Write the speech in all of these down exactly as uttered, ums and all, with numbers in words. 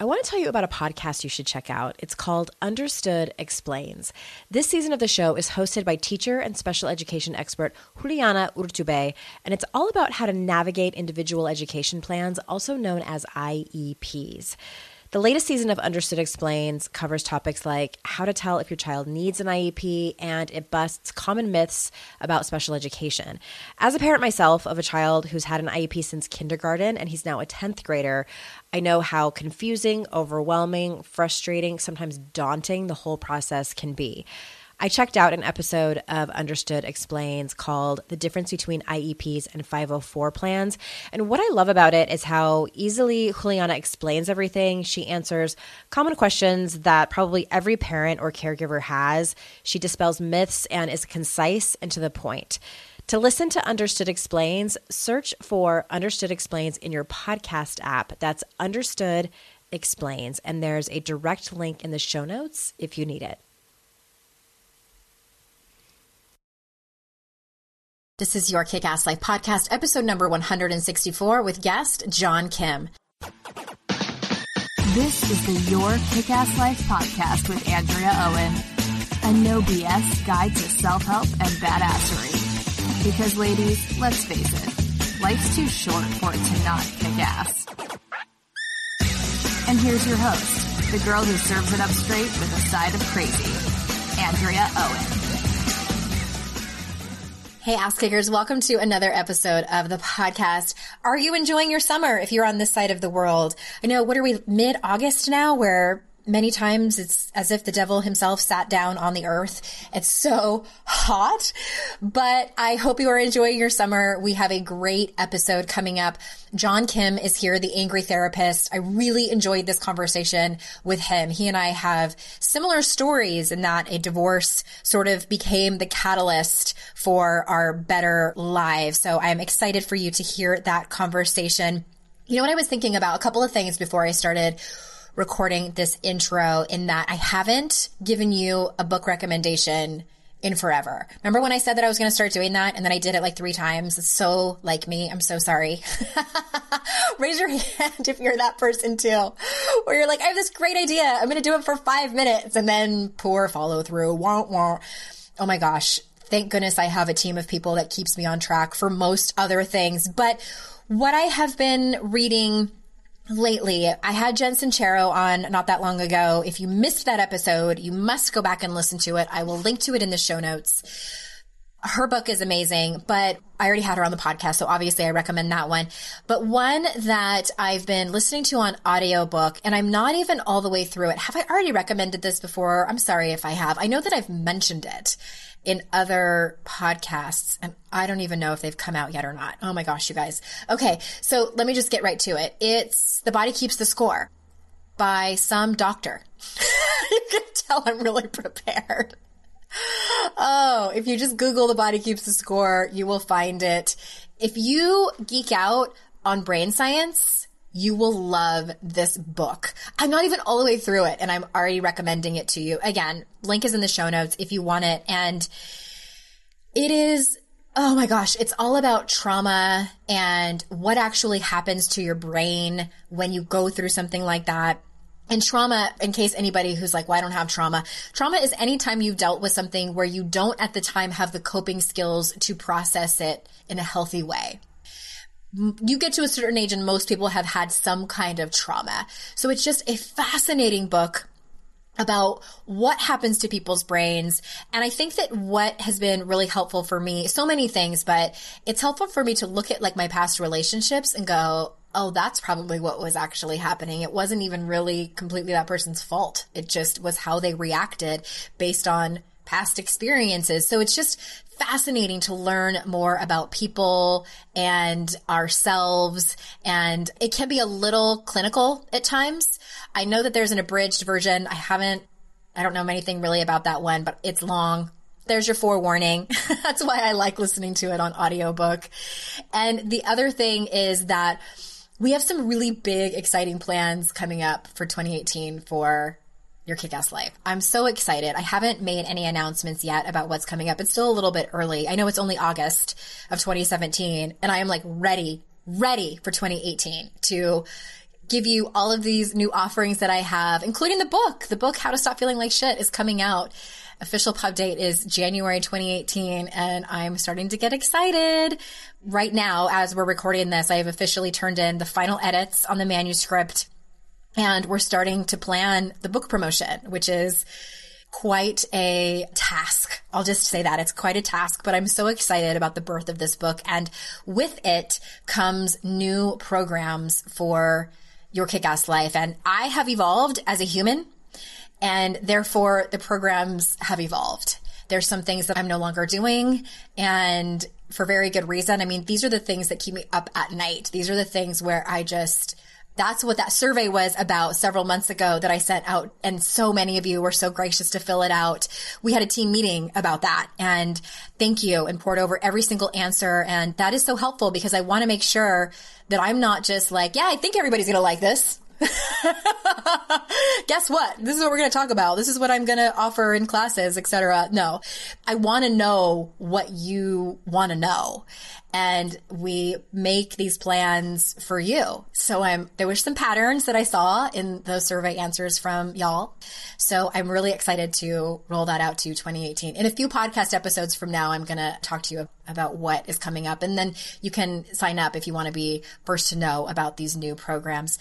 I want to tell you about a podcast you should check out. It's called Understood Explains. This season of the show is hosted by teacher and special education expert Juliana Urtubey, and it's all about how to navigate individual education plans, also known as I E Ps. The latest season of Understood Explains covers topics like how to tell if your child needs an I E P, and it busts common myths about special education. As a parent myself of a child who's had an I E P since kindergarten, and he's now a tenth grader, I know how confusing, overwhelming, frustrating, sometimes daunting the whole process can be. I checked out an episode of Understood Explains called The Difference Between I E Ps and five oh four Plans. And what I love about it is how easily Juliana explains everything. She answers common questions that probably every parent or caregiver has. She dispels myths and is concise and to the point. To listen to Understood Explains, search for Understood Explains in your podcast app. That's Understood Explains. And there's a direct link in the show notes if you need it. This is your Kick-Ass Life podcast, episode number one hundred sixty-four with guest John Kim. This is the Your Kick-Ass Life podcast with Andrea Owen, a no B S guide to self-help and badassery. Because ladies, let's face it, life's too short for it to not kick ass. And here's your host, the girl who serves it up straight with a side of crazy, Andrea Owen. Hey, ass kickers, welcome to another episode of the podcast. Are you enjoying your summer if you're on this side of the world? I know, what are we, mid-August now, where many times it's as if the devil himself sat down on the earth. It's so hot, but I hope you are enjoying your summer. We have a great episode coming up. John Kim is here, the angry therapist. I really enjoyed this conversation with him. He and I have similar stories in that a divorce sort of became the catalyst for our better lives. So I'm excited for you to hear that conversation. You know what I was thinking about? A couple of things before I started recording this intro, in that I haven't given you a book recommendation in forever. Remember when I said that I was going to start doing that and then I did it like three times? It's so like me. I'm so sorry. Raise your hand if you're that person too, where you're like, I have this great idea. I'm going to do it for five minutes and then poor follow through. Wah, wah. Oh my gosh. Thank goodness I have a team of people that keeps me on track for most other things. But what I have been reading lately, I had Jen Sincero on not that long ago. If you missed that episode, you must go back and listen to it. I will link to it in the show notes. Her book is amazing, but I already had her on the podcast, so obviously I recommend that one. But one that I've been listening to on audiobook, and I'm not even all the way through it. Have I already recommended this before? I'm sorry if I have. I know that I've mentioned it in other podcasts, and I don't even know if they've come out yet or not. Oh my gosh, you guys. Okay, so let me just get right to it. It's The Body Keeps the Score by some doctor. You can tell I'm really prepared. Oh, if you just Google The Body Keeps the Score, you will find it. If you geek out on brain science, you will love this book. I'm not even all the way through it, and I'm already recommending it to you. Again, link is in the show notes if you want it. And it is, oh my gosh, it's all about trauma and what actually happens to your brain when you go through something like that. And trauma, in case anybody who's like, well, I don't have trauma. Trauma is anytime you've dealt with something where you don't at the time have the coping skills to process it in a healthy way. You get to a certain age and most people have had some kind of trauma. So it's just a fascinating book about what happens to people's brains. And I think that what has been really helpful for me, so many things, but it's helpful for me to look at like my past relationships and go, oh, that's probably what was actually happening. It wasn't even really completely that person's fault. It just was how they reacted based on past experiences. So it's just fascinating to learn more about people and ourselves. And it can be a little clinical at times. I know that there's an abridged version. I haven't, I don't know anything really about that one, but it's long. There's your forewarning. That's why I like listening to it on audiobook. And the other thing is that we have some really big, exciting plans coming up for twenty eighteen for Your Kick-Ass Life. I'm so excited. I haven't made any announcements yet about what's coming up. It's still a little bit early. I know it's only August of twenty seventeen, and I am like ready, ready for twenty eighteen to give you all of these new offerings that I have, including the book. The book, How to Stop Feeling Like Shit, is coming out. Official pub date is January twenty eighteen, and I'm starting to get excited. Right now, as we're recording this, I have officially turned in the final edits on the manuscript, and we're starting to plan the book promotion, which is quite a task. I'll just say that. It's quite a task, but I'm so excited about the birth of this book. And with it comes new programs for Your Kick-Ass Life. And I have evolved as a human, and therefore the programs have evolved. There's some things that I'm no longer doing, and for very good reason. I mean, these are the things that keep me up at night. These are the things where I just, that's what that survey was about several months ago that I sent out. And so many of you were so gracious to fill it out. We had a team meeting about that, and thank you, and poured over every single answer. And that is so helpful because I want to make sure that I'm not just like, yeah, I think everybody's going to like this. Guess what? This is what we're going to talk about. This is what I'm going to offer in classes, et cetera. No, I want to know what you want to know. And we make these plans for you. So I'm, there were some patterns that I saw in those survey answers from y'all. So I'm really excited to roll that out to twenty eighteen. In a few podcast episodes from now, I'm going to talk to you about what is coming up. And then you can sign up if you want to be first to know about these new programs.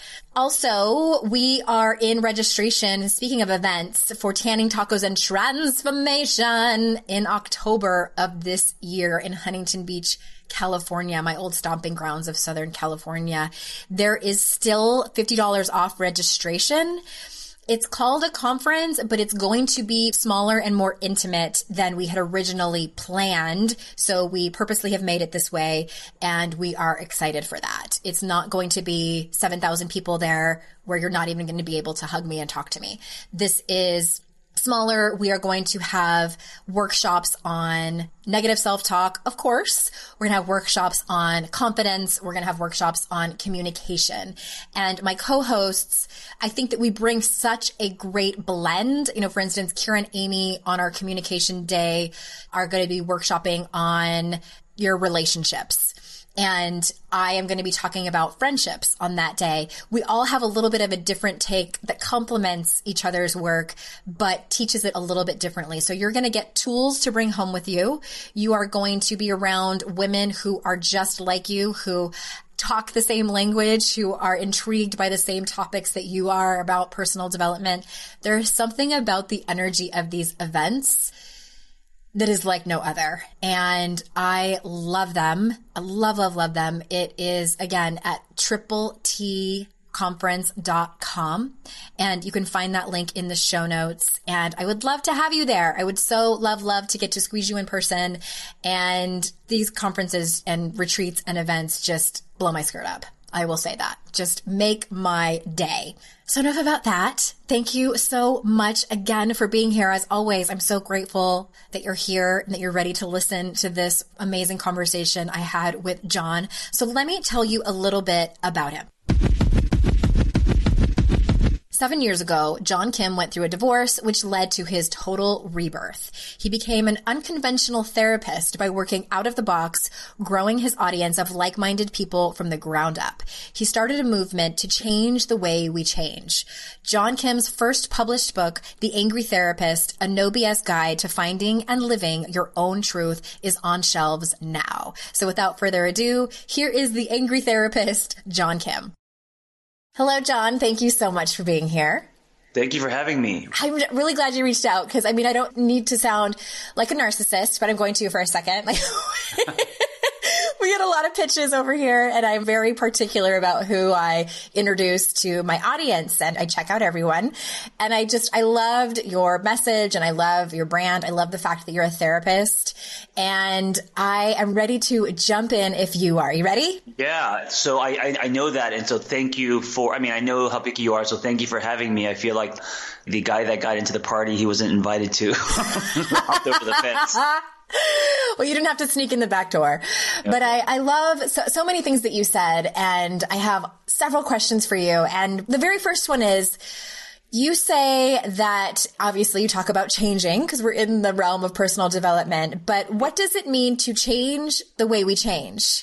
Also, we are in registration, speaking of events, for Tanning Tacos and Transformation in October of this year in Huntington Beach, California, my old stomping grounds of Southern California. There is still fifty dollars off registration. It's called a conference, but it's going to be smaller and more intimate than we had originally planned. So we purposely have made it this way, and we are excited for that. It's not going to be seven thousand people there where you're not even going to be able to hug me and talk to me. This is smaller. We are going to have workshops on negative self-talk, of course. We're going to have workshops on confidence. We're going to have workshops on communication. And my co-hosts, I think that we bring such a great blend. You know, for instance, Kira and Amy on our communication day are going to be workshopping on your relationships. And I am going to be talking about friendships on that day. We all have a little bit of a different take that complements each other's work, but teaches it a little bit differently. So you're going to get tools to bring home with you. You are going to be around women who are just like you, who talk the same language, who are intrigued by the same topics that you are about personal development. There's something about the energy of these events that is like no other. And I love them. I love, love, love them. It is, again, at triple T conference dot com. And you can find that link in the show notes. And I would love to have you there. I would so love, love to get to squeeze you in person. And these conferences and retreats and events just blow my skirt up. I will say that. Just make my day. So enough about that. Thank you so much again for being here. As always, I'm so grateful that you're here and that you're ready to listen to this amazing conversation I had with John. So let me tell you a little bit about him. Seven years ago, John Kim went through a divorce, which led to his total rebirth. He became an unconventional therapist by working out of the box, growing his audience of like-minded people from the ground up. He started a movement to change the way we change. John Kim's first published book, The Angry Therapist, a no B S guide to finding and living your own truth, is on shelves now. So without further ado, here is The Angry Therapist, John Kim. Hello, John. Thank you so much for being here. Thank you for having me. I'm really glad you reached out because, I mean, I don't need to sound like a narcissist, but I'm going to for a second. Like, we get a lot of pitches over here, and I'm very particular about who I introduce to my audience, and I check out everyone. And I just, I loved your message, and I love your brand. I love the fact that you're a therapist, and I am ready to jump in if you are. You ready? Yeah. So I, I, I know that. And so thank you for, I mean, I know how picky you are. So thank you for having me. I feel like the guy that got into the party he wasn't invited to hopped over the fence. Well, you didn't have to sneak in the back door. Yep. But I, I love so, so many things that you said, and I have several questions for you. And the very first one is, you say that obviously you talk about changing because we're in the realm of personal development, but what does it mean to change the way we change?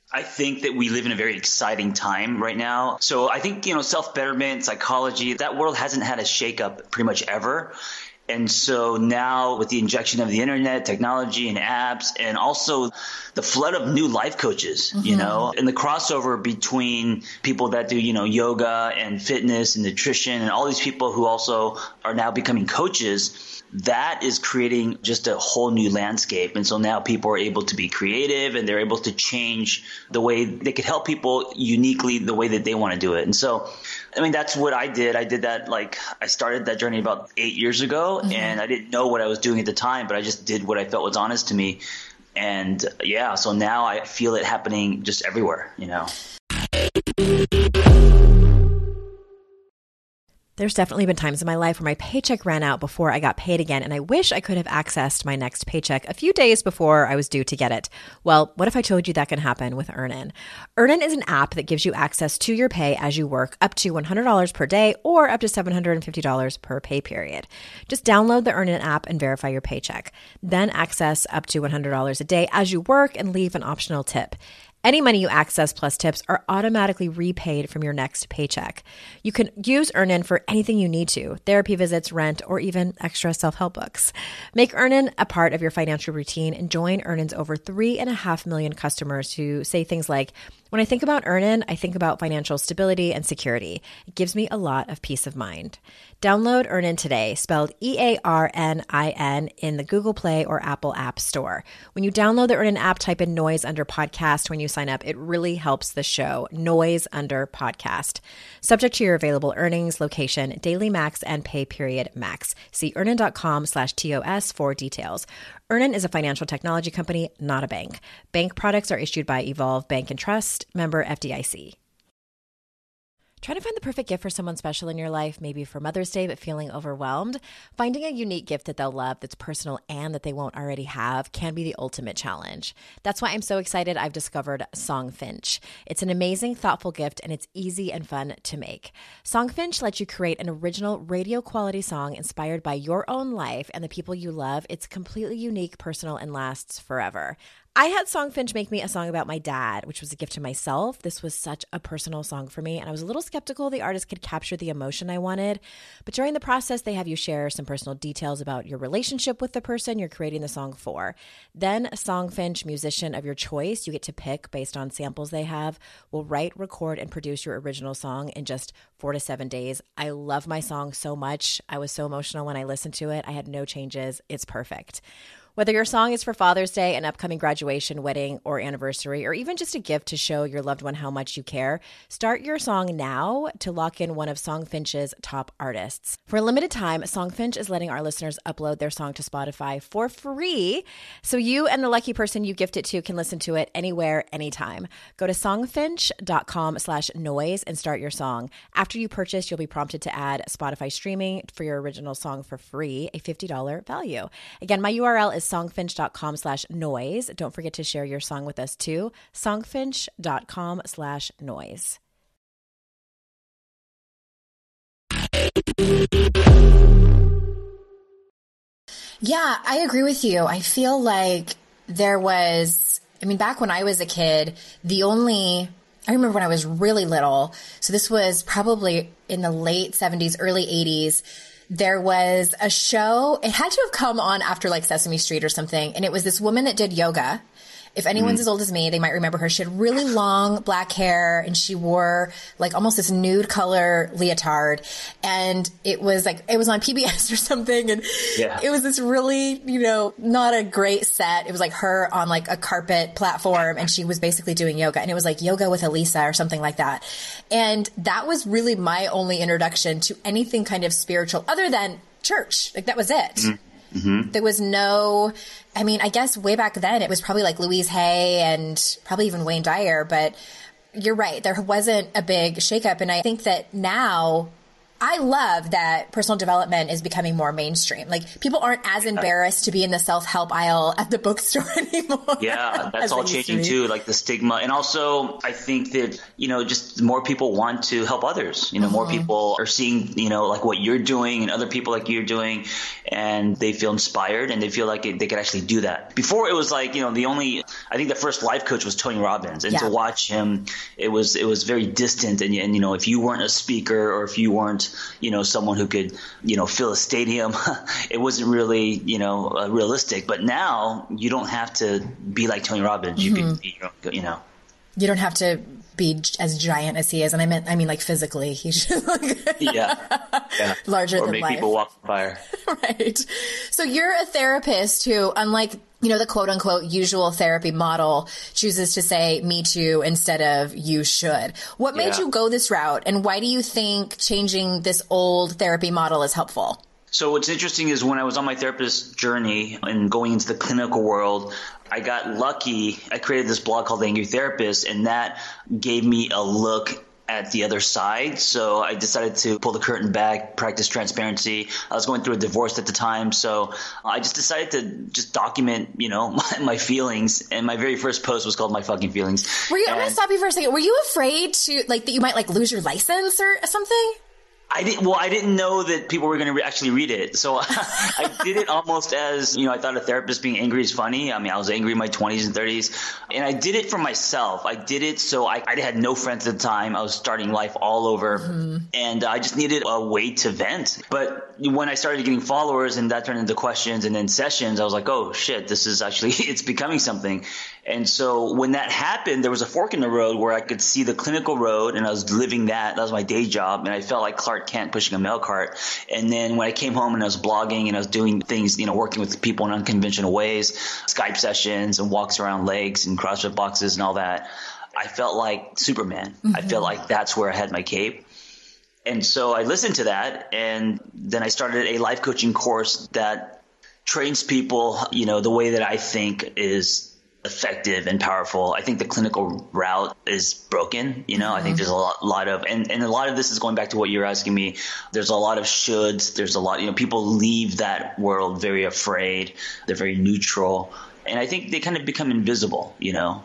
I think that we live in a very exciting time right now. So I think, you know, self-betterment, psychology, that world hasn't had a shakeup pretty much ever. And so now with the injection of the internet, technology and apps, and also the flood of new life coaches, mm-hmm. you know, and the crossover between people that do, you know, yoga and fitness and nutrition and all these people who also are now becoming coaches, that is creating just a whole new landscape. And so now people are able to be creative and they're able to change the way they could help people uniquely the way that they want to do it. And so, I mean, that's what I did. I did that, like, I started that journey about eight years ago, mm-hmm. and I didn't know what I was doing at the time, but I just did what I felt was honest to me. And yeah, so now I feel it happening just everywhere, you know. There's definitely been times in my life where my paycheck ran out before I got paid again, and I wish I could have accessed my next paycheck a few days before I was due to get it. Well, what if I told you that can happen with Earnin? Earnin is an app that gives you access to your pay as you work up to one hundred dollars per day or up to seven hundred fifty dollars per pay period. Just download the Earnin app and verify your paycheck. Then access up to one hundred dollars a day as you work and leave an optional tip. Any money you access plus tips are automatically repaid from your next paycheck. You can use Earnin for anything you need to, therapy visits, rent, or even extra self-help books. Make Earnin a part of your financial routine and join Earnin's over three and a half million customers who say things like, when I think about Earnin, I think about financial stability and security. It gives me a lot of peace of mind. Download Earnin today, spelled E A R N I N, in the Google Play or Apple App Store. When you download the Earnin app, type in Noise under podcast when you sign up. It really helps the show. Noise under podcast. Subject to your available earnings, location, daily max, and pay period max. See earnin.com slash TOS for details. Earnin is a financial technology company, not a bank. Bank products are issued by Evolve Bank and Trust, member F D I C. Trying to find the perfect gift for someone special in your life, maybe for Mother's Day, but feeling overwhelmed? Finding a unique gift that they'll love, that's personal and that they won't already have, can be the ultimate challenge. That's why I'm so excited I've discovered Songfinch. It's an amazing, thoughtful gift, and it's easy and fun to make. Songfinch lets you create an original radio-quality song inspired by your own life and the people you love. It's completely unique, personal, and lasts forever. I had Songfinch make me a song about my dad, which was a gift to myself. This was such a personal song for me, and I was a little skeptical the artist could capture the emotion I wanted. But during the process, they have you share some personal details about your relationship with the person you're creating the song for. Then a Songfinch musician of your choice, you get to pick based on samples they have, will write, record, and produce your original song in just four to seven days. I love my song so much. I was so emotional when I listened to it. I had no changes. It's perfect. Whether your song is for Father's Day, an upcoming graduation, wedding, or anniversary, or even just a gift to show your loved one how much you care, start your song now to lock in one of Songfinch's top artists. For a limited time, Songfinch is letting our listeners upload their song to Spotify for free, so you and the lucky person you gift it to can listen to it anywhere, anytime. Go to songfinch.com slash noise and start your song. After you purchase, you'll be prompted to add Spotify streaming for your original song for free, a fifty dollars value. Again, my U R L is songfinch.com slash noise. Don't forget to share your song with us too. Songfinch.com slash noise. Yeah, I agree with you. I feel like there was, I mean, back when I was a kid, the only, I remember when I was really little, so this was probably in the late seventies, early eighties, there was a show, it had to have come on after like Sesame Street or something, and it was this woman that did yoga. If anyone's mm. as old as me, they might remember her. She had really long black hair, and she wore like almost this nude color leotard, and it was like, it was on P B S or something, and yeah. It was this really, you know, not a great set. It was like her on like a carpet platform, and she was basically doing yoga, and it was like Yoga with Elisa or something like that. And that was really my only introduction to anything kind of spiritual other than church. Like that was it. Mm. Mm-hmm. There was no, I mean, I guess way back then it was probably like Louise Hay and probably even Wayne Dyer, but you're right. There wasn't a big shakeup. And I think that now, I love that personal development is becoming more mainstream. Like people aren't as embarrassed to be in the self-help aisle at the bookstore anymore. Yeah, that's all changing to too, like the stigma. And also I think that, you know, just more people want to help others. You know, mm-hmm. more people are seeing, you know, like what you're doing and other people like you're doing, and they feel inspired and they feel like it, they could actually do that. Before it was like, you know, the only, I think the first life coach was Tony Robbins. And yeah. to watch him, it was, it was very distant. And, and, you know, if you weren't a speaker or if you weren't, you know, someone who could, you know, fill a stadium, it wasn't really, you know, uh, realistic. But now you don't have to be like Tony Robbins. You mm-hmm. could be, you know. You don't have to be as giant as he is. And I meant, I mean, like physically, he's just like yeah. yeah. larger or than make life. People walk on fire. Right. So you're a therapist who, unlike, you know, the quote unquote usual therapy model, chooses to say me too instead of you should. What made yeah. you go this route? And why do you think changing this old therapy model is helpful? So what's interesting is when I was on my therapist journey and going into the clinical world, I got lucky. I created this blog called The Angry Therapist, and that gave me a look at the other side. So I decided to pull the curtain back, practice transparency. I was going through a divorce at the time. So I just decided to just document, you know, my, my feelings. And my very first post was called My Fucking Feelings. Were you, and, I'm going to stop you for a second. Were you afraid to, like, that you might, like, lose your license or something? I didn't, well, I didn't know that people were going to re- actually read it. So I did it almost as, you know, I thought a therapist being angry is funny. I mean, I was angry in my twenties and thirties, and I did it for myself. I did it so I, I had no friends at the time. I was starting life all over, mm-hmm. and I just needed a way to vent. But when I started getting followers and that turned into questions and then sessions, I was like, oh shit, this is actually, it's becoming something. And so when that happened, there was a fork in the road where I could see the clinical road, and I was living that. That was my day job. And I felt like Clark Kent pushing a mail cart. And then when I came home and I was blogging and I was doing things, you know, working with people in unconventional ways, Skype sessions and walks around lakes and CrossFit boxes and all that, I felt like Superman. Mm-hmm. I felt like that's where I had my cape. And so I listened to that, and then I started a life coaching course that trains people, you know, the way that I think is effective and powerful. I think the clinical route is broken. You know, mm-hmm. I think there's a lot, lot of, and, and a lot of this is going back to what you're asking me. There's a lot of shoulds. There's a lot, you know, people leave that world very afraid. They're very neutral. And I think they kind of become invisible, you know.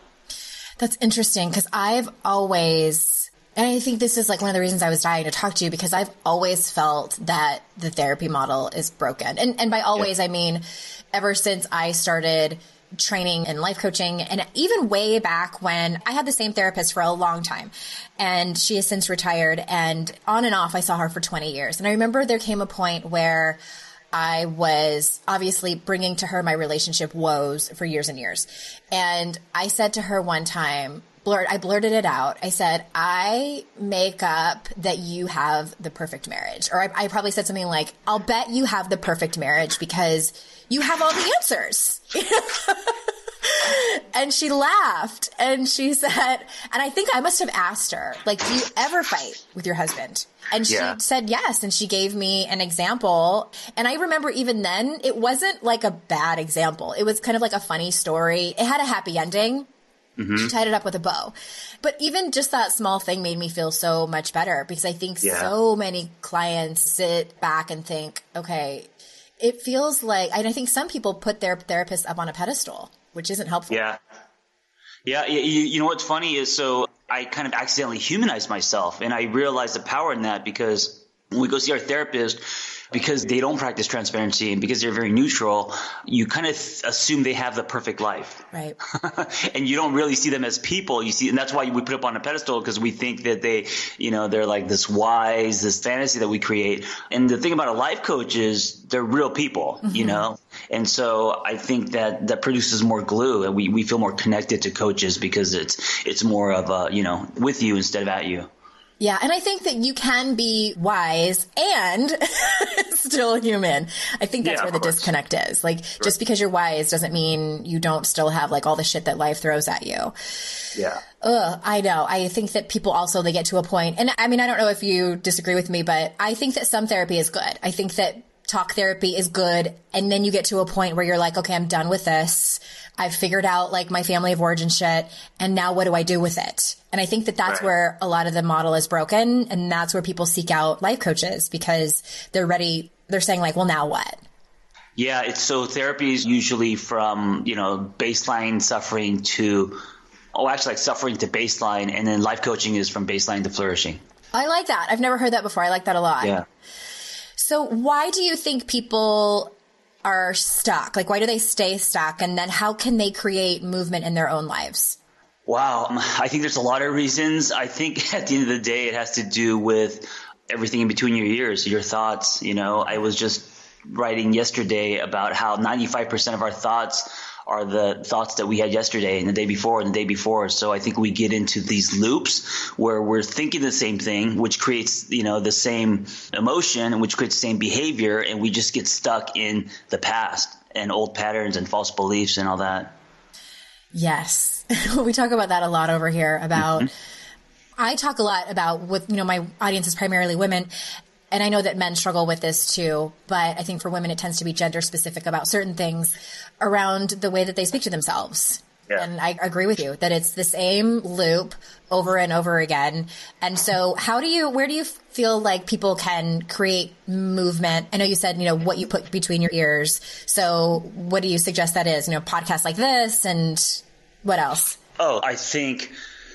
That's interesting, because I've always, and I think this is like one of the reasons I was dying to talk to you, because I've always felt that the therapy model is broken. And, and by always, yeah. I mean, ever since I started training and life coaching, and even way back when I had the same therapist for a long time, and she has since retired, and on and off I saw her for twenty years. And I remember there came a point where I was obviously bringing to her my relationship woes for years and years. And I said to her one time, blurt, I blurted it out. I said, I make up that you have the perfect marriage. Or I, I probably said something like, I'll bet you have the perfect marriage because you have all the answers. And she laughed, and she said, and I think I must have asked her, like, do you ever fight with your husband? And she yeah. said yes. And she gave me an example. And I remember even then, it wasn't like a bad example. It was kind of like a funny story. It had a happy ending. Mm-hmm. She tied it up with a bow. But even just that small thing made me feel so much better, because I think yeah. so many clients sit back and think, okay, it feels like, and I think some people put their therapist up on a pedestal, which isn't helpful. Yeah. Yeah. You, you know, what's funny is, so I kind of accidentally humanized myself, and I realized the power in that, because when we go see our therapist, because they don't practice transparency and because they're very neutral, you kind of th- assume they have the perfect life. Right. And you don't really see them as people. You see, and that's why we put up on a pedestal, because we think that they, you know, they're like this wise, this fantasy that we create. And the thing about a life coach is they're real people, mm-hmm. you know? And so I think that that produces more glue, and we, we feel more connected to coaches because it's, it's more of a, you know, with you instead of at you. Yeah. And I think that you can be wise and still human. I think that's yeah, where the course. disconnect is. Like, sure. just because you're wise doesn't mean you don't still have like all the shit that life throws at you. Yeah. Ugh, I know. I think that people also, they get to a point, and I mean, I don't know if you disagree with me, but I think that some therapy is good. I think that talk therapy is good. And then you get to a point where you're like, okay, I'm done with this. I've figured out like my family of origin shit. And now what do I do with it? And I think that that's right. where a lot of the model is broken. And that's where people seek out life coaches because they're ready. They're saying like, well, now what? Yeah. It's so therapy is usually from, you know, baseline suffering to, oh, actually like suffering to baseline. And then life coaching is from baseline to flourishing. I like that. I've never heard that before. I like that a lot. Yeah. So why do you think people are stuck? Like, why do they stay stuck? And then how can they create movement in their own lives? Wow. I think there's a lot of reasons. I think at the end of the day, it has to do with everything in between your ears, your thoughts. You know, I was just writing yesterday about how ninety-five percent of our thoughts are the thoughts that we had yesterday and the day before and the day before. So I think we get into these loops where we're thinking the same thing, which creates, you know, the same emotion and which creates the same behavior. And we just get stuck in the past and old patterns and false beliefs and all that. Yes. We talk about that a lot over here about, mm-hmm. I talk a lot about with, you know, my audience is primarily women. And I know that men struggle with this too, but I think for women, it tends to be gender specific about certain things around the way that they speak to themselves. Yeah. And I agree with you that it's the same loop over and over again. And so how do you, where do you feel like people can create movement? I know you said, you know, what you put between your ears. So what do you suggest that is? You know, podcasts like this and what else? Oh, I think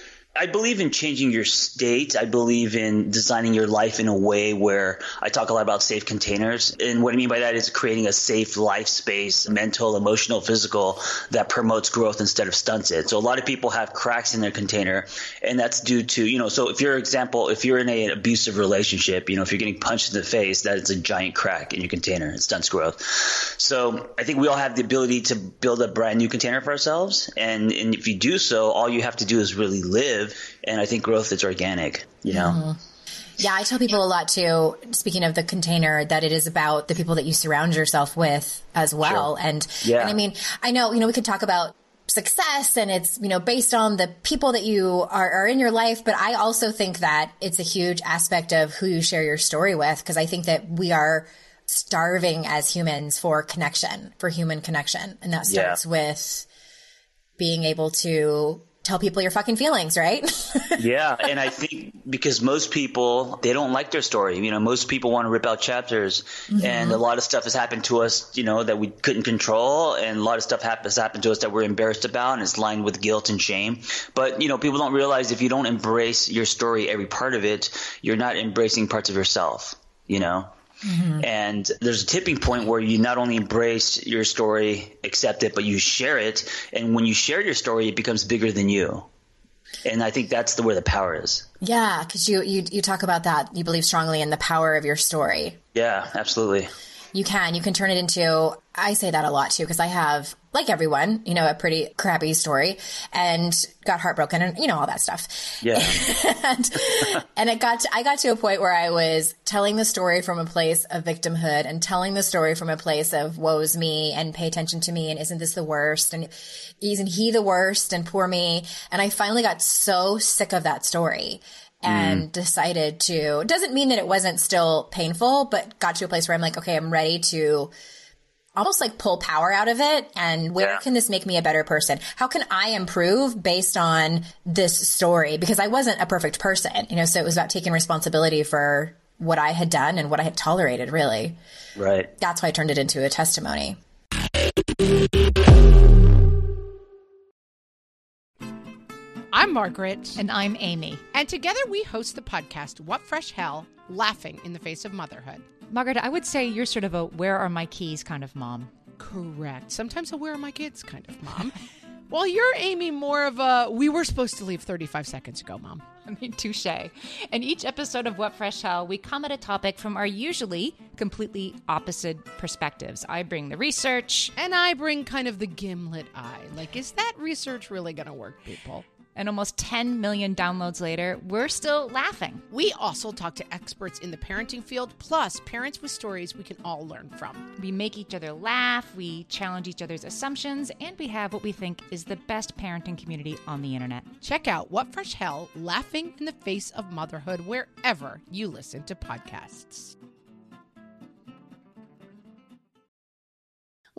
I believe in changing your state. I believe in designing your life in a way where I talk a lot about safe containers. And what I mean by that is creating a safe life space, mental, emotional, physical, that promotes growth instead of stunts it. So a lot of people have cracks in their container, and that's due to, you know, so if you're, example, if you're in a, an abusive relationship, you know, if you're getting punched in the face, that is a giant crack in your container. It stunts growth. So I think we all have the ability to build a brand new container for ourselves. And, and if you do so, all you have to do is really live. And I think growth is organic, you know? Mm-hmm. Yeah, I tell people a lot too, speaking of the container, that it is about the people that you surround yourself with as well. Sure. And, yeah. and I mean, I know, you know, we could talk about success and it's, you know, based on the people that you are, are in your life. But I also think that it's a huge aspect of who you share your story with, because I think that we are starving as humans for connection, for human connection. And that starts yeah. with being able to tell people your fucking feelings, right? Yeah. And I think because most people, they don't like their story. You know, most people want to rip out chapters mm-hmm. and a lot of stuff has happened to us, you know, that we couldn't control. And a lot of stuff has happened to us that we're embarrassed about and it's lined with guilt and shame. But, you know, people don't realize if you don't embrace your story, every part of it, you're not embracing parts of yourself, you know? Mm-hmm. And there's a tipping point where you not only embrace your story, accept it, but you share it. And when you share your story, it becomes bigger than you. And I think that's the where the power is. Yeah, because you, you you talk about that. You believe strongly in the power of your story. Yeah, absolutely. You can. You can turn it into – I say that a lot too because I have, like everyone, you know, a pretty crappy story and got heartbroken and, you know, all that stuff. Yeah. and and it got to, I got to a point where I was telling the story from a place of victimhood and telling the story from a place of woe's me and pay attention to me and isn't this the worst and isn't he the worst and poor me. And I finally got so sick of that story. And mm. decided to, doesn't mean that it wasn't still painful, but got to a place where I'm like, okay, I'm ready to almost like pull power out of it. And where yeah. can this make me a better person? How can I improve based on this story? Because I wasn't a perfect person, you know, so it was about taking responsibility for what I had done and what I had tolerated, really. Right. That's why I turned it into a testimony. I'm Margaret. And I'm Amy. And together we host the podcast, What Fresh Hell? Laughing in the Face of Motherhood. Margaret, I would say you're sort of a where are my keys kind of mom. Correct. Sometimes a where are my kids kind of mom. Well, you're, Amy, more of a we were supposed to leave thirty-five seconds ago, mom. I mean, touche. In each episode of What Fresh Hell, we come at a topic from our usually completely opposite perspectives. I bring the research. And I bring kind of the gimlet eye. Like, is that research really going to work, people? And almost ten million downloads later, we're still laughing. We also talk to experts in the parenting field, plus parents with stories we can all learn from. We make each other laugh, we challenge each other's assumptions, and we have what we think is the best parenting community on the internet. Check out What Fresh Hell? Laughing in the Face of Motherhood wherever you listen to podcasts.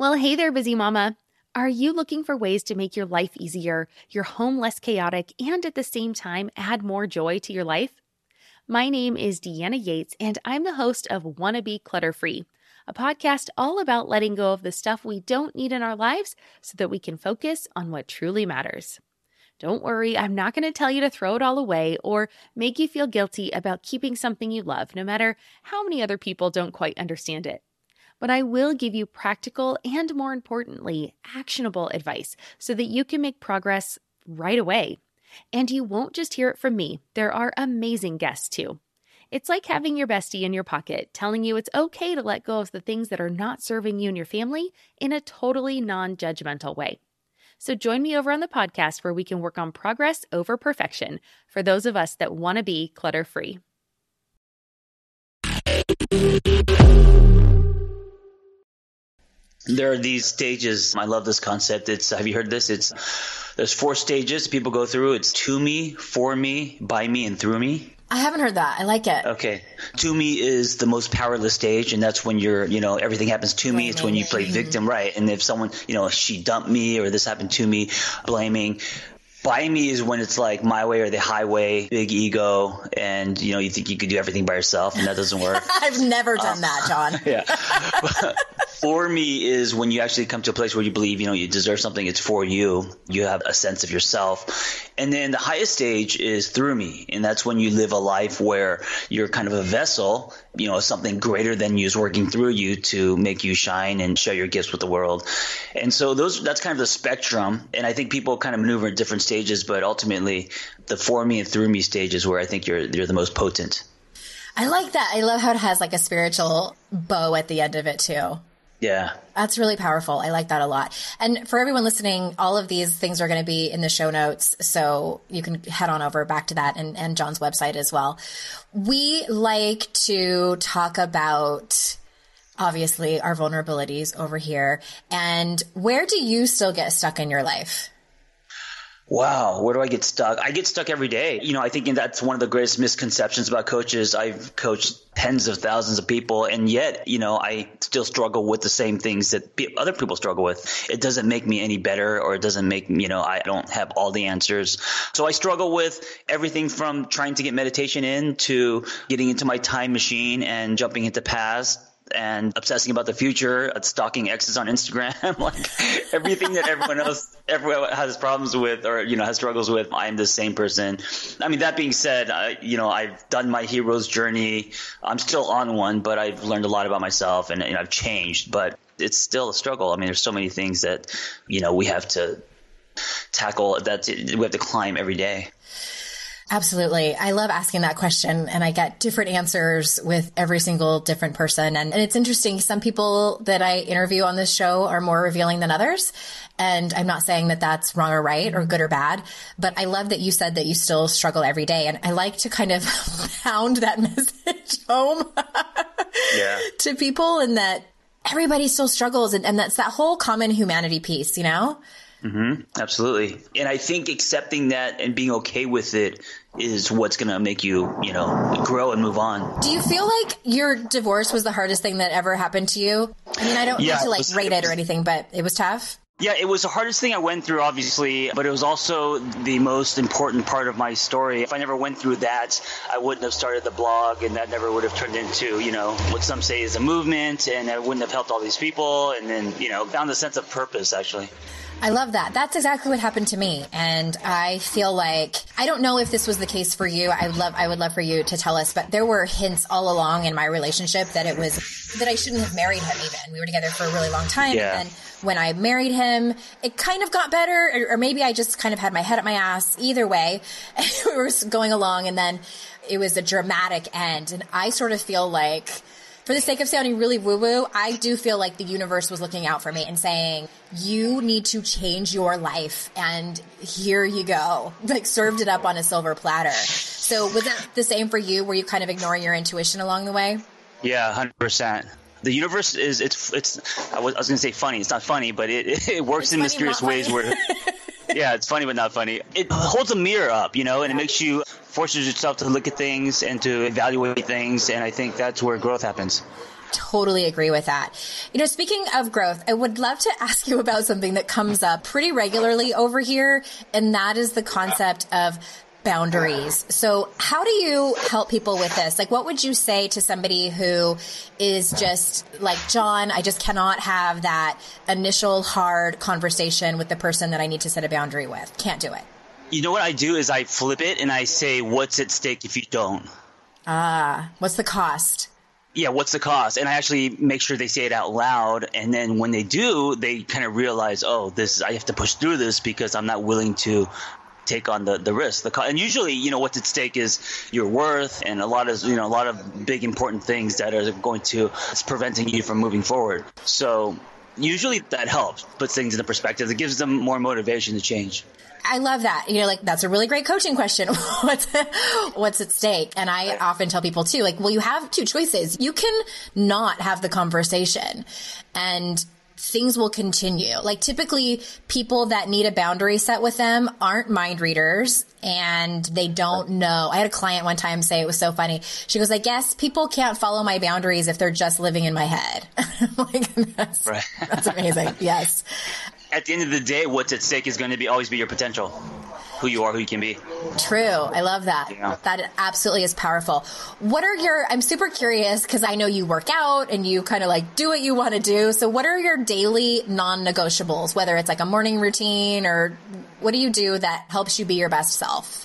Well, hey there, busy mama. Are you looking for ways to make your life easier, your home less chaotic, and at the same time add more joy to your life? My name is Deanna Yates, and I'm the host of Wanna Be Clutter-Free, a podcast all about letting go of the stuff we don't need in our lives so that we can focus on what truly matters. Don't worry, I'm not going to tell you to throw it all away or make you feel guilty about keeping something you love, no matter how many other people don't quite understand it. But I will give you practical and, more importantly, actionable advice so that you can make progress right away. And you won't just hear it from me. There are amazing guests too. It's like having your bestie in your pocket telling you it's okay to let go of the things that are not serving you and your family in a totally non-judgmental way. So join me over on the podcast where we can work on progress over perfection for those of us that want to be clutter-free. There are these stages. I love this concept. It's, have you heard this? It's, there's four stages people go through. It's to me, for me, by me, and through me. I haven't heard that. I like it. Okay. To me is the most powerless stage, and that's when you're, you know, everything happens to me. It's when you play victim, right? And if someone, you know, she dumped me or this happened to me, blaming. By me is when it's like my way or the highway, big ego, and, you know, you think you could do everything by yourself, and that doesn't work. I've never done um, that, John. Yeah. For me is when you actually come to a place where you believe, you know, you deserve something. It's for you. You have a sense of yourself. And then the highest stage is through me. And that's when you live a life where you're kind of a vessel, you know, something greater than you is working through you to make you shine and share your gifts with the world. And so those, that's kind of the spectrum. And I think people kind of maneuver at different stages, but ultimately the for me and through me stage is where I think you're, you're the most potent. I like that. I love how it has like a spiritual bow at the end of it too. Yeah. That's really powerful. I like that a lot. And for everyone listening, all of these things are going to be in the show notes. So you can head on over back to that and, and John's website as well. We like to talk about, obviously, our vulnerabilities over here. And where do you still get stuck in your life? Wow, where do I get stuck? I get stuck every day. You know, I think that's one of the greatest misconceptions about coaches. I've coached tens of thousands of people, and yet, you know, I still struggle with the same things that pe- other people struggle with. It doesn't make me any better, or it doesn't make, you know, I don't have all the answers. So I struggle with everything from trying to get meditation in to getting into my time machine and jumping into past and obsessing about the future, stalking exes on Instagram, like everything that everyone else everyone has problems with or, you know, has struggles with. I'm the same person. I mean, that being said, I, you know, I've done my hero's journey. I'm still on one, but I've learned a lot about myself and, and I've changed, but it's still a struggle. I mean, there's so many things that, you know, we have to tackle, that we have to climb every day. Absolutely. I love asking that question, and I get different answers with every single different person. And, and it's interesting. Some people that I interview on this show are more revealing than others. And I'm not saying that that's wrong or right or good or bad, but I love that you said that you still struggle every day. And I like to kind of pound that message home yeah. to people, and that everybody still struggles. And, and that's that whole common humanity piece, you know? Mm-hmm. Absolutely. And I think accepting that and being okay with it is what's going to make you, you know, grow and move on. Do you feel like your divorce was the hardest thing that ever happened to you? I mean, I don't yeah, need to like was, rate it or anything, but it was tough. Yeah, it was the hardest thing I went through, obviously, but it was also the most important part of my story. If I never went through that, I wouldn't have started the blog, and that never would have turned into, you know, what some say is a movement, and I wouldn't have helped all these people, and then, you know, found a sense of purpose, actually. I love that. That's exactly what happened to me. And I feel like, I don't know if this was the case for you. I love, I would love for you to tell us, but there were hints all along in my relationship that it was, that I shouldn't have married him even. We were together for a really long time. Yeah. And then when I married him, it kind of got better, or, or maybe I just kind of had my head up my ass. Either way, we were going along, and then it was a dramatic end. And I sort of feel like, for the sake of sounding really woo-woo, I do feel like the universe was looking out for me and saying, you need to change your life, and here you go. Like, served it up on a silver platter. So was that the same for you? Were you kind of ignoring your intuition along the way? Yeah, one hundred percent. The universe is, it's, it's, I was, I was going to say funny. It's not funny, but it, it works it's in funny, mysterious ways where, yeah, it's funny, but not funny. It holds a mirror up, you know, and it makes you, forces yourself to look at things and to evaluate things. And I think that's where growth happens. totally agree with that. You know, speaking of growth, I would love to ask you about something that comes up pretty regularly over here, and that is the concept of boundaries. So how do you help people with this? Like, what would you say to somebody who is just like, John, I just cannot have that initial hard conversation with the person that I need to set a boundary with? Can't do it. You know what I do is I flip it and I say, what's at stake if you don't? Ah, what's the cost? Yeah, what's the cost? And I actually make sure they say it out loud. And then when they do, they kind of realize, oh, this I have to push through this because I'm not willing to take on the, the risk. The co- and usually, you know, what's at stake is your worth and a lot of, you know, a lot of big important things that are going to, it's preventing you from moving forward. So usually that helps, puts things into perspective. It gives them more motivation to change. I love that. You know, like, that's a really great coaching question. what's, what's at stake? And I often tell people too, like, well, you have two choices. You can not have the conversation and things will continue. Like, typically people that need a boundary set with them aren't mind readers and they don't know. I had a client one time say, it was so funny. She goes, I guess people can't follow my boundaries if they're just living in my head. Like, that's, right. That's amazing. Yes. At the end of the day, what's at stake is going to be always be your potential, who you are, who you can be. True. I love that. Yeah. That absolutely is powerful. What are your, I'm super curious because I know you work out and you kind of like do what you want to do. So what are your daily non-negotiables, whether it's like a morning routine or what do you do that helps you be your best self?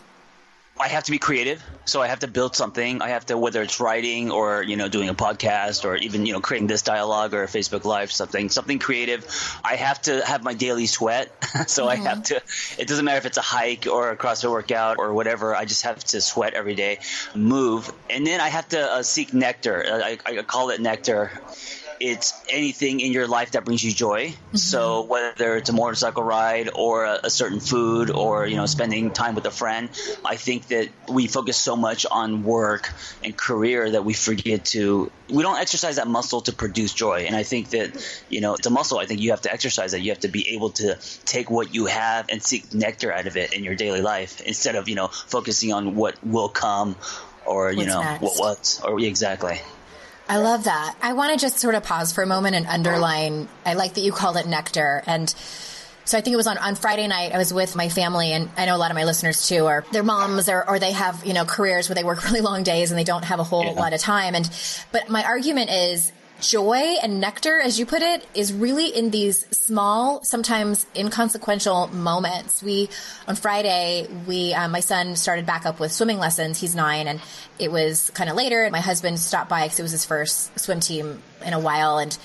I have to be creative. So I have to build something. I have to, whether it's writing or, you know, doing a podcast or even, you know, creating this dialogue or a Facebook Live, something, something creative. I have to have my daily sweat. so mm-hmm. I have to, it doesn't matter if it's a hike or a CrossFit workout or whatever. I just have to sweat every day, move. And then I have to uh, seek nectar. I, I call it nectar. It's anything in your life that brings you joy. Mm-hmm. So whether it's a motorcycle ride or a, a certain food or, you know, spending time with a friend, I think that we focus so much on work and career that we forget to – we don't exercise that muscle to produce joy. And I think that, you know, it's a muscle. I think you have to exercise it. You have to be able to take what you have and seek nectar out of it in your daily life instead of, you know, focusing on what will come or, you What's know, next? what was or exactly. I love that. I want to just sort of pause for a moment and underline, I like that you called it nectar. And so I think it was on, on Friday night, I was with my family, and I know a lot of my listeners too are their moms or, or they have, you know, careers where they work really long days and they don't have a whole yeah. lot of time. And, but my argument is joy and nectar, as you put it, is really in these small, sometimes inconsequential moments. We, on Friday, we, um, my son started back up with swimming lessons. He's nine, and it was kind of later. My husband stopped by because it was his first swim team in a while, and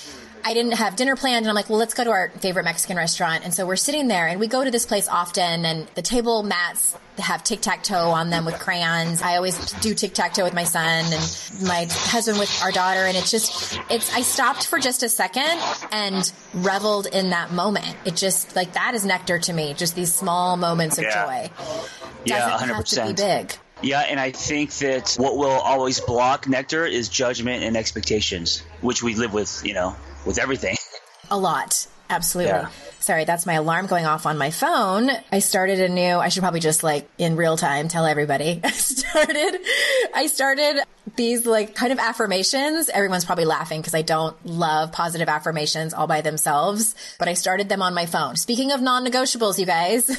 I didn't have dinner planned, and I'm like, well, let's go to our favorite Mexican restaurant. And so we're sitting there, and we go to this place often, and the table mats have tic-tac-toe on them with crayons. I always do tic-tac-toe with my son and my husband with our daughter, and it's just, it's, I stopped for just a second and reveled in that moment. It just, like, that is nectar to me, just these small moments of yeah. joy. Yeah, Doesn't one hundred percent. have to be big. Yeah, and I think that what will always block nectar is judgment and expectations, which we live with, you know, with everything. A lot. Absolutely. Yeah. Sorry, that's my alarm going off on my phone. I started a new, I should probably just like in real time tell everybody. I started, I started these like kind of affirmations. Everyone's probably laughing because I don't love positive affirmations all by themselves, but I started them on my phone. Speaking of non-negotiables, you guys,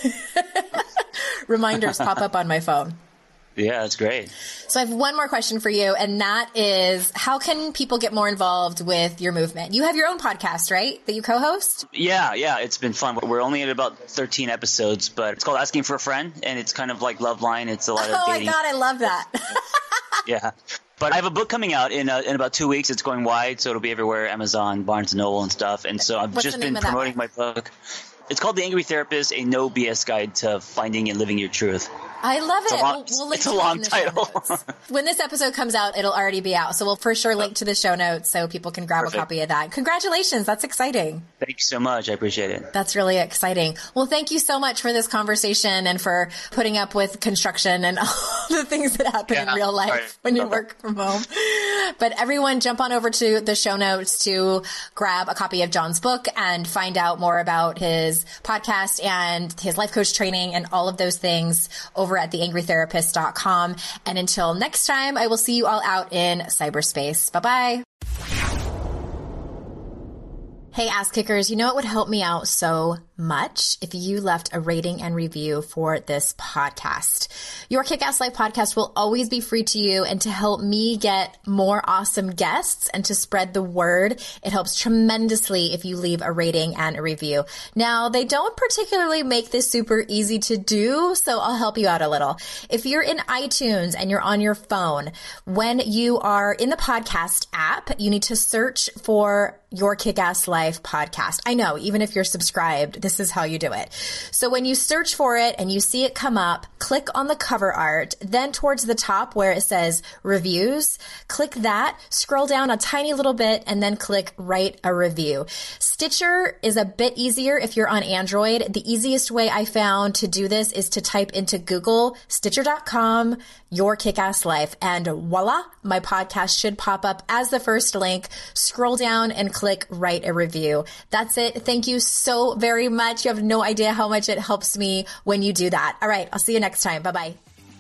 reminders pop up on my phone. Yeah, that's great. So I have one more question for you, and that is, how can people get more involved with your movement? You have your own podcast, right, that you co-host? Yeah, yeah, it's been fun. We're only at about thirteen episodes, but it's called Asking for a Friend, and it's kind of like Loveline. It's a lot of oh dating. Oh, my God, I love that. Yeah. But I have a book coming out in uh, in about two weeks. It's going wide, so it'll be everywhere, Amazon, Barnes and Noble and stuff. And so I've What's just the name been of that promoting book? my book. It's called The Angry Therapist, a no B S guide to finding and living your truth. I love it. It's a long, we'll, we'll link it's to a it long in the title. show notes. When this episode comes out, it'll already be out. So we'll for sure link to the show notes so people can grab Perfect. a copy of that. Congratulations. That's exciting. Thank you so much. I appreciate it. That's really exciting. Well, thank you so much for this conversation and for putting up with construction and all the things that happen Yeah. in real life Right. when you Okay. work from home. But everyone jump on over to the show notes to grab a copy of John's book and find out more about his podcast and his life coach training and all of those things over at the angry therapist dot com. And until next time, I will see you all out in cyberspace. Bye-bye. Hey, Ass Kickers, you know it would help me out so much if you left a rating and review for this podcast. Your Kick-Ass Life podcast will always be free to you, and to help me get more awesome guests and to spread the word, it helps tremendously if you leave a rating and a review. Now, they don't particularly make this super easy to do, so I'll help you out a little. If you're in iTunes and you're on your phone, when you are in the podcast app, you need to search for Your Kick-Ass Life podcast. I know, even if you're subscribed, this is how you do it. So when you search for it and you see it come up, click on the cover art, then towards the top where it says reviews, click that, scroll down a tiny little bit, and then click write a review. Stitcher is a bit easier if you're on Android. The easiest way I found to do this is to type into Google, stitcher dot com, Your Kick-Ass Life, and voila, my podcast should pop up as the first link. Scroll down and click write a review. That's it. Thank you so very much. You have no idea how much it helps me when you do that. All right. I'll see you next time. Bye-bye.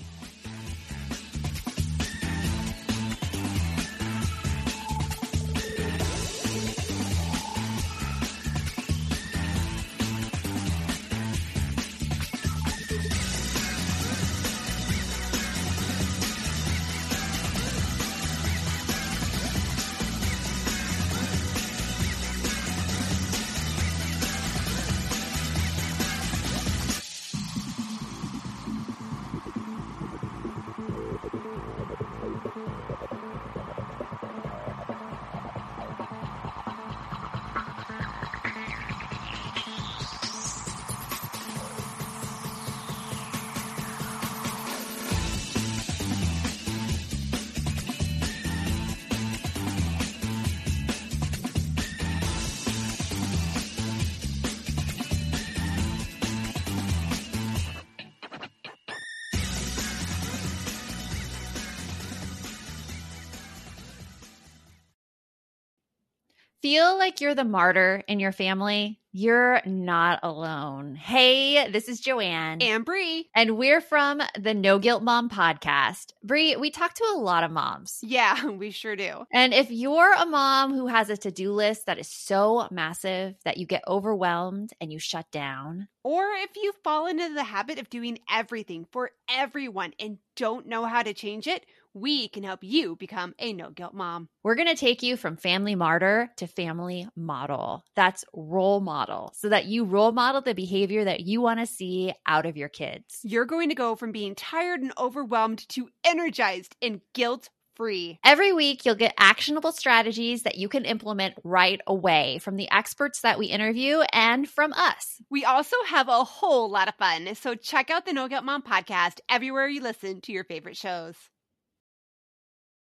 Feel like you're the martyr in your family? You're not alone. Hey, this is Joanne. And Bree. And we're from the No Guilt Mom podcast. Bree, we talk to a lot of moms. Yeah, we sure do. And if you're a mom who has a to-do list that is so massive that you get overwhelmed and you shut down, or if you fall into the habit of doing everything for everyone and don't know how to change it, we can help you become a no-guilt mom. we're going to take you from family martyr to family model. That's role model, so that you role model the behavior that you want to see out of your kids. You're going to go from being tired and overwhelmed to energized and guilt-free. Every week, you'll get actionable strategies that you can implement right away from the experts that we interview and from us. We also have a whole lot of fun, so check out the No Guilt Mom podcast everywhere you listen to your favorite shows.